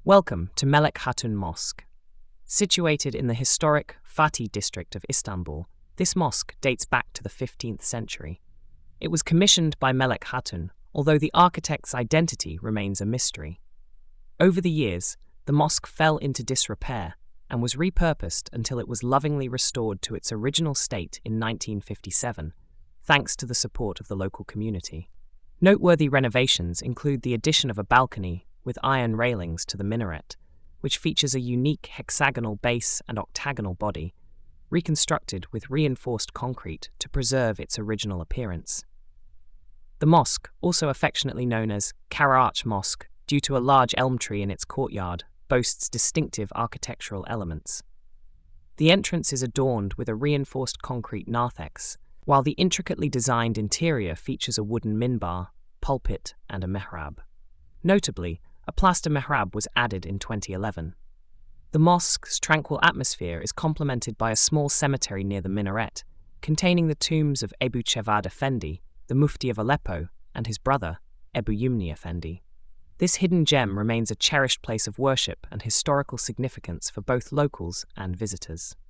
Welcome to Melek Hatun Mosque. Situated in the historic Fatih district of Istanbul, this mosque dates back to the 15th century. It was commissioned by Melek Hatun, although the architect's identity remains a mystery. Over the years, the mosque fell into disrepair and was repurposed until it was lovingly restored to its original state in 1957, thanks to the support of the local community. Noteworthy renovations include the addition of a balcony with iron railings to the minaret, which features a unique hexagonal base and octagonal body, reconstructed with reinforced concrete to preserve its original appearance. The mosque, also affectionately known as Karaağaç Mosque due to a large elm tree in its courtyard, boasts distinctive architectural elements. The entrance is adorned with a reinforced concrete narthex, while the intricately designed interior features a wooden minbar, pulpit, and a mihrab. Notably, a plaster mihrab was added in 2011. The mosque's tranquil atmosphere is complemented by a small cemetery near the minaret, containing the tombs of Ebu Cevad Efendi, the Mufti of Aleppo, and his brother, Ebu Yumni Efendi. This hidden gem remains a cherished place of worship and historical significance for both locals and visitors.